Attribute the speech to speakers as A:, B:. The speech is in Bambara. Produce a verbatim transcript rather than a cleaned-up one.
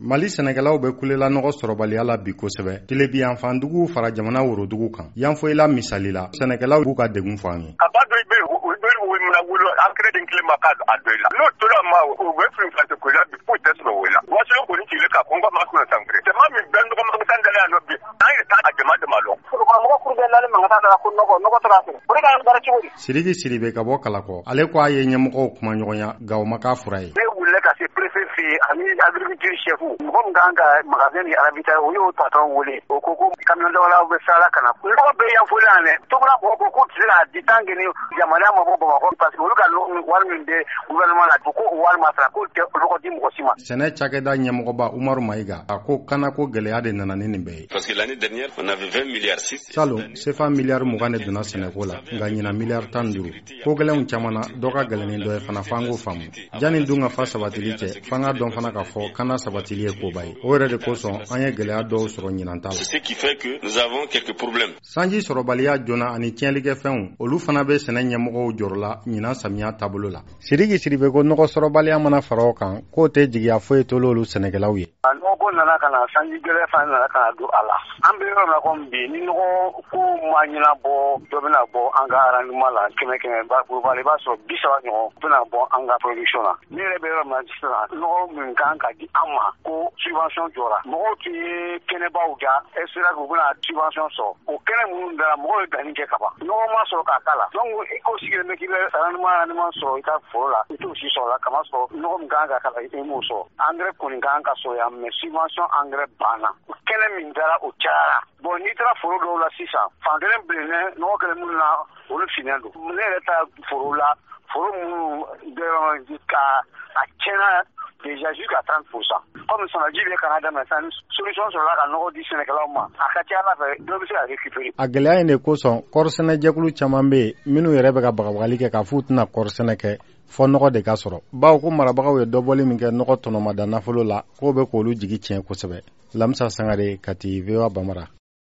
A: Mali sɛnɛkɛlaw bɛ kulela nɔgɔ sɔrɔbaliya la bi kosɛbɛ. Tilebi yanfandugu fara jamana worodugu kan. Yanfoyila misali la, sɛnɛkɛlaw b'u ka degun fɔ an ye.
B: A ba dɔ i bɛ yen, o bɛ wuli wolo engrais den kelen ma k'a a dɔ i la. N'o tora ma o bɛ fili fasi ko la bi foyi tɛ sɔrɔ o la. Waati kɔni tile ka kɔn ka ma kuna sangre. Jama min bɛn dɔgɔ ma kan dalen yan bi. An ye taa a jama dama lɔ. Mɔgɔ kuru bɛ lali man ka taa ko nɔgɔ nɔgɔ tara fɛ. O de ka baara cogo di?
A: Siriki Siribe ka bɔ Kalakɔ. Ale ko a ye ɲɛmɔgɔw kuma ɲɔgɔnya ga o ma k'a fura ye.
B: Ne wulila ka se préfet fɛ ani agriculture chef. Mɔgɔ min kan ka magasin ni arabita o y'o patron wele. O ko ko camion dawala bɛ sala kana. Nɔgɔ bɛ yanfoyila yan dɛ. Togura ko ko ko tɛ ka di tan kɛ ni jamana ma bɔ Bamakɔ parce que olu ka wari min bɛ gouvernement la ko o wari ma sara ko tɛ olu di mɔgɔ si ma.
A: Sɛnɛ cakɛda ɲɛmɔgɔba Umaru Mayiga a ko kana ko gɛlɛya de nana ni nin bɛɛ ye.
C: Parce que l'année dernière on avait vingt milliards six.
A: Salon sefa miliyari mugan de donna sɛnɛko la nka ɲina miliyari tan duuru. Ko gɛlɛnw caman na dɔ ka gɛlɛn ni dɔ ye fana f'an k'o faamu. Janni dun ka fa sabatili cɛ f'an ka dɔn fana k'a fɔ kana sabatili ye koba ye. O yɛrɛ de kosɔn an ye gɛlɛya dɔw sɔrɔ ɲinan ta la.
C: C'est ce qui fait que nous avons quelques problèmes.
A: Sanji sɔrɔbaliya joona ani tiɲɛlikɛfɛnw olu fana bɛ sɛnɛ ɲɛmɔgɔw jɔrɔla ɲinan samiya taabolo la. Siriki Siribe ko nɔgɔ sɔrɔbaliya mana fara o kan k'o tɛ jigiya foyi to olu sɛnɛkɛlaw ye.
B: Nɔgɔ ko nana ka na sanji gɛlɛn fana nana ka na don a la. An bɛ yɔrɔ min na komi bi ni nɔgɔ ko ma ɲɛnabɔ dɔ bɛna bɔ an ka arrondissement la kɛmɛ kɛmɛ ba i b'a sɔrɔ bi saba ɲɔgɔn bɛna bɔ an ka production na. Ne yɛrɛ bɛ yɔrɔ min na sisan nɔgɔ min kan ka di an ma ko subvention jɔra. Mɔgɔw tun ye kɛnɛbaw ja espéra k'u bɛna subvention sɔrɔ. O kɛnɛ minnu dara mɔgɔw ye danni kɛ ka ban. Nɔgɔ ma sɔrɔ k'a k'a la. Donc i ko sigilen bɛ k'i bɛ arrondissement arrondissement sɔrɔ i ka foro la i t'o si sɔrɔ la kama sɔrɔ nɔgɔ min kan ka k'a la i m'o sɔrɔ. Engrais kɔni kan ka sɔrɔ yan mais subvention engrais banna. Kɛnɛ min dara o cayara. Bon n'i taara foro dɔw la sisan fan kelen bilennen nɔgɔ kɛlen minnu na olu finnen don. Ne yɛrɛ ta foro la foro minnu bɛ ka a tiɲɛna déjà jusqu'à trente pour cent. Comme sɔnnaji bɛ kana daminɛ sisan solution sɔrɔla ka nɔgɔ di sɛnɛkɛlaw ma a ka ca Ala fɛ dɔw bɛ se ka récupérer.
A: A gɛlɛya in de kosɔn kɔɔrisɛnɛ jɛkulu caman bɛ yen minnu yɛrɛ bɛ ka bagabagali kɛ k'a f'u tɛna kɔɔrisɛnɛ kɛ fɔ nɔgɔ de ka sɔrɔ. Bawo ko marabagaw ye dɔbɔli min kɛ nɔgɔ tɔnɔmada nafolo la k'o bɛ k'olu jigi tiɲɛ kosɛbɛ. Lamisa Sangare, Kati, V O A Bamara.